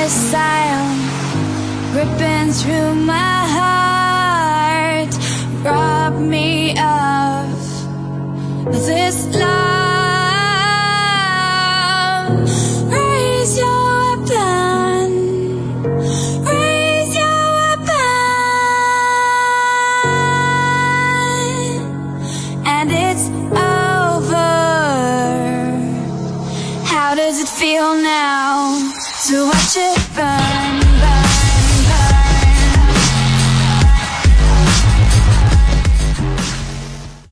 sound ripping through my heart. Rob me of this love. Raise your weapon, raise your weapon, and it's over. How does it feel now to watch it burn?